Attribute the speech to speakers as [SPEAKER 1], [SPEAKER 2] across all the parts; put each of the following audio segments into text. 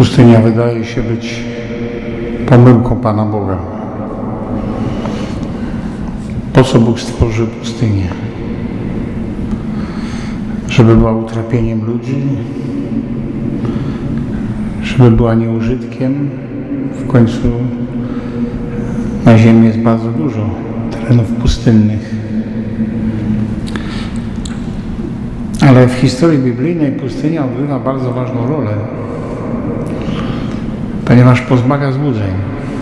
[SPEAKER 1] Pustynia wydaje się być pomyłką Pana Boga. Po co Bóg stworzył pustynię? Żeby była utrapieniem ludzi, żeby była nieużytkiem. W końcu na ziemi jest bardzo dużo terenów pustynnych. Ale w historii biblijnej pustynia odgrywa bardzo ważną rolę, ponieważ pozbawi złudzeń.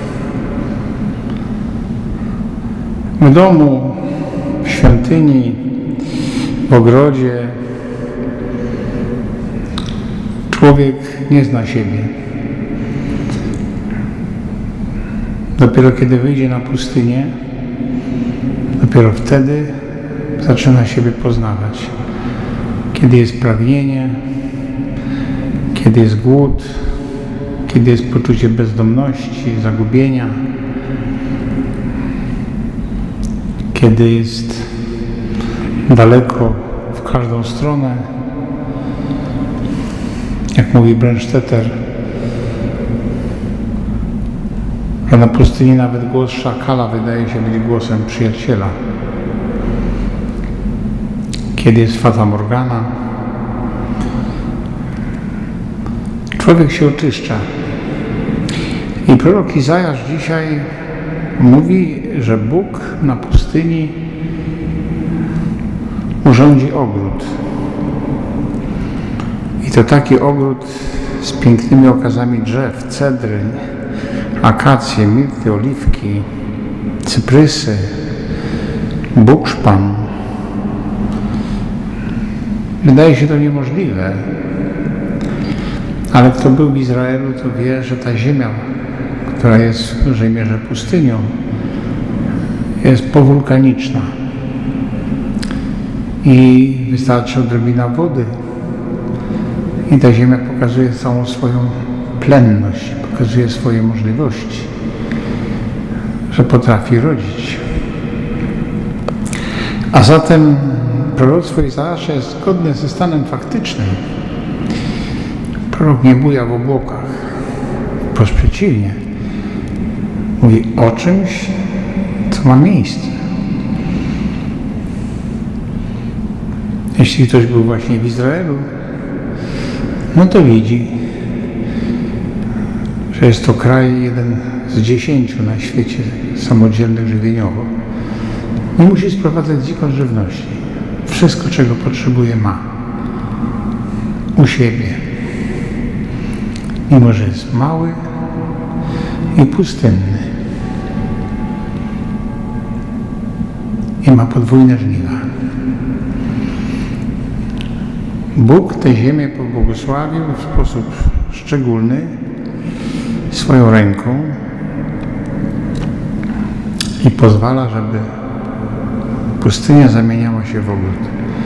[SPEAKER 1] W domu, w świątyni, w ogrodzie człowiek nie zna siebie. Dopiero kiedy wyjdzie na pustynię, dopiero wtedy zaczyna siebie poznawać. Kiedy jest pragnienie, kiedy jest głód, kiedy jest poczucie bezdomności, zagubienia, kiedy jest daleko w każdą stronę. Jak mówi Brandstetter, że na pustyni nawet głos szakala wydaje się być głosem przyjaciela. Kiedy jest fata morgana, człowiek się oczyszcza. I prorok Izajasz dzisiaj mówi, że Bóg na pustyni urządzi ogród. I to taki ogród z pięknymi okazami drzew, cedry, akacje, mirty, oliwki, cyprysy, bukszpan. Wydaje się to niemożliwe, ale kto był w Izraelu, to wie, że ta ziemia, która jest w dużej mierze pustynią, jest powulkaniczna i wystarczy odrobina wody i ta ziemia pokazuje całą swoją plenność, pokazuje swoje możliwości, że potrafi rodzić. A zatem proroctwo Izajasza jest zgodne ze stanem faktycznym. Prorok nie buja w obłokach. Wprost przeciwnie. Mówi o czymś, co ma miejsce. Jeśli ktoś był właśnie w Izraelu, no to widzi, że jest to kraj jeden z 10 na świecie samodzielnych żywieniowo. Nie musi sprowadzać znikąd żywności. Wszystko, czego potrzebuje, ma u siebie. Mimo że jest mały i pustynny. I ma podwójne żniwa. Bóg tę ziemię pobłogosławił w sposób szczególny swoją ręką i pozwala, żeby pustynia zamieniała się w ogród.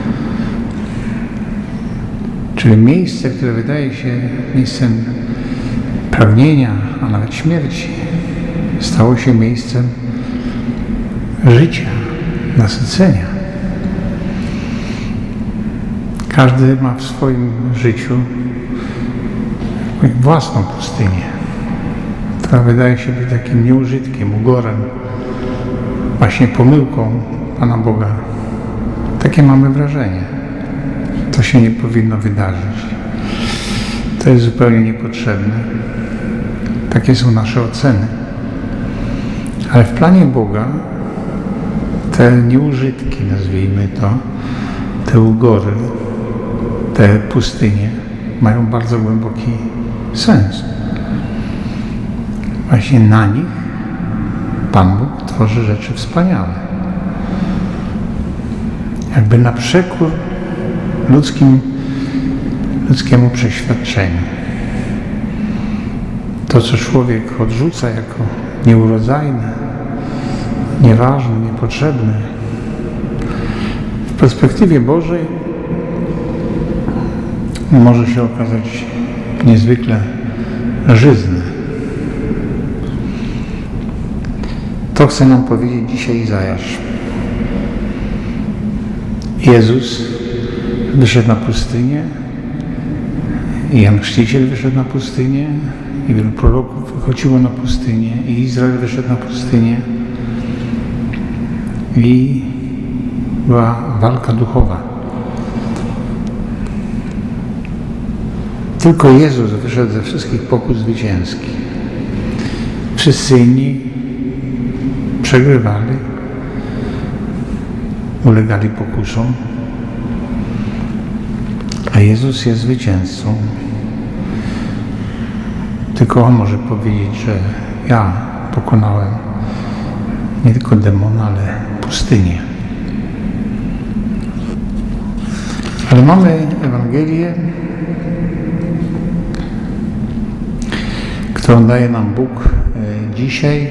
[SPEAKER 1] Czyli miejsce, które wydaje się miejscem pragnienia, a nawet śmierci, stało się miejscem życia, nasycenia. Każdy ma w swoim życiu własną pustynię, która wydaje się być takim nieużytkiem, ugorem, właśnie pomyłką Pana Boga. Takie mamy wrażenie. To się nie powinno wydarzyć. To jest zupełnie niepotrzebne. Takie są nasze oceny. Ale w planie Boga te nieużytki, nazwijmy to, te ugory, te pustynie mają bardzo głęboki sens. Właśnie na nich Pan Bóg tworzy rzeczy wspaniałe. Jakby na przekór ludzkiemu przeświadczeniu. To, co człowiek odrzuca jako nieurodzajne, nieważne, niepotrzebne, w perspektywie Bożej może się okazać niezwykle żyzne. To chce nam powiedzieć dzisiaj Izajasz. Jezus wyszedł na pustynię Jan Chrzciciel wyszedł na pustynię i wielu proroków wychodziło na pustynię i Izrael wyszedł na pustynię i była walka duchowa. Tylko Jezus wyszedł ze wszystkich pokut zwycięski. Wszyscy inni przegrywali, ulegali pokusom, a Jezus jest zwycięzcą. Tylko On może powiedzieć, że ja pokonałem nie tylko demona, ale pustynię. Ale mamy Ewangelię, którą daje nam Bóg dzisiaj,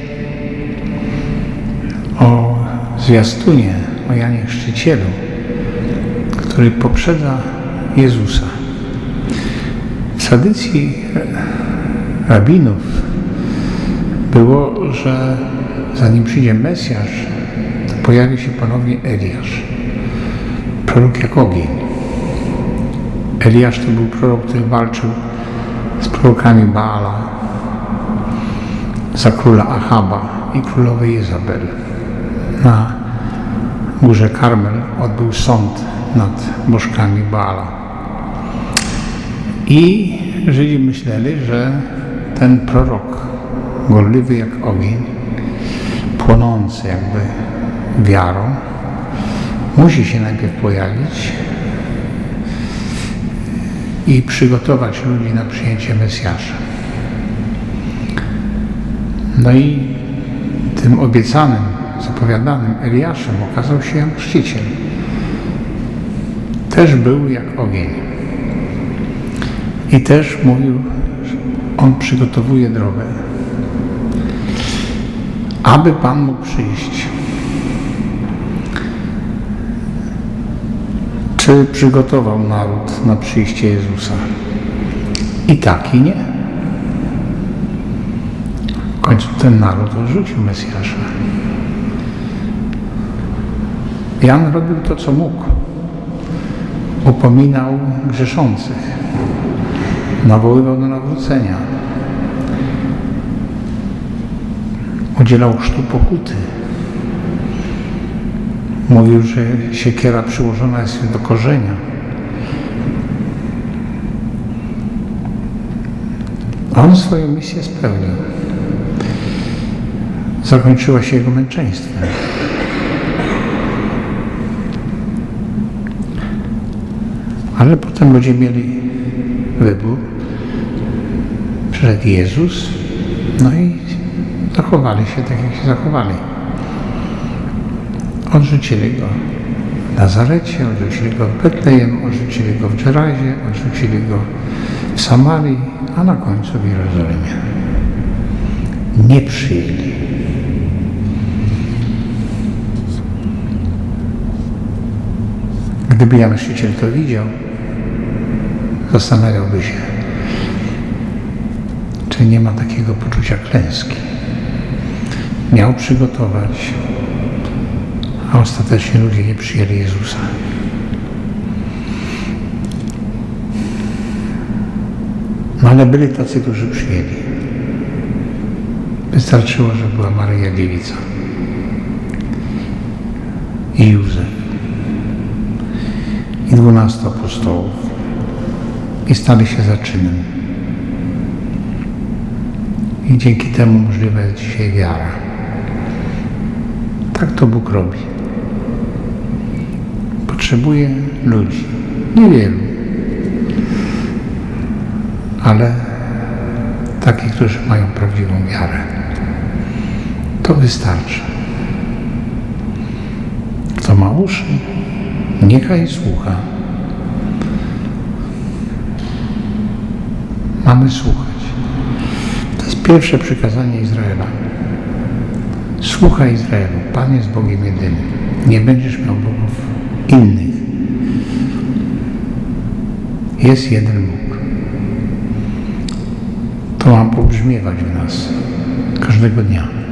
[SPEAKER 1] o zwiastunie, o Janie Chrzcicielu, który poprzedza Jezusa. W tradycji rabinów było, że zanim przyjdzie Mesjasz, to pojawi się ponownie Eliasz, prorok jak ogień. Eliasz to był prorok, który walczył z prorokami Baala za króla Achaba i królowej Jezabel. Na górze Karmel odbył sąd nad bożkami Baala. I Żydzi myśleli, że ten prorok, gorliwy jak ogień, płonący jakby wiarą, musi się najpierw pojawić i przygotować ludzi na przyjęcie Mesjasza. No i tym obiecanym, zapowiadanym Eliaszem okazał się Jan Chrzciciel. Też był jak ogień. I też mówił, że on przygotowuje drogę, aby Pan mógł przyjść. Czy przygotował naród na przyjście Jezusa? I tak, i nie. W końcu ten naród odrzucił Mesjasza. Jan robił to, co mógł. Upominał grzeszących. Nawoływał do nawrócenia. Udzielał chrztu pokuty. Mówił, że siekiera przyłożona jest do korzenia. A on swoją misję spełnił. Zakończyła się jego męczeństwem. Ale potem ludzie mieli wybór. Przyszedł Jezus, no i zachowali się tak, jak się zachowali. Odrzucili go w Nazarecie, odrzucili go w Betlejem, odrzucili go w Dżerazie, odrzucili go w Samarii, a na końcu w Jerozolimie. Nie przyjęli. Gdyby Jan Chrzciciel to widział, zastanawiałby się, czy nie ma takiego poczucia klęski. Miał przygotować, a ostatecznie ludzie nie przyjęli Jezusa. No ale byli tacy, którzy przyjęli. Wystarczyło, że była Maryja Dziewica i Józef i 12 apostołów i stali się za czynem. I dzięki temu możliwa jest dzisiaj wiara. Tak to Bóg robi. Potrzebuje ludzi. Niewielu. Ale takich, którzy mają prawdziwą wiarę. To wystarczy. Kto ma uszy, niechaj słucha. Mamy słuchać. To jest pierwsze przykazanie Izraela. Słuchaj Izraelu, Pan jest Bogiem jedynym. Nie będziesz miał bogów innych. Jest jeden Bóg. To ma pobrzmiewać w nas każdego dnia.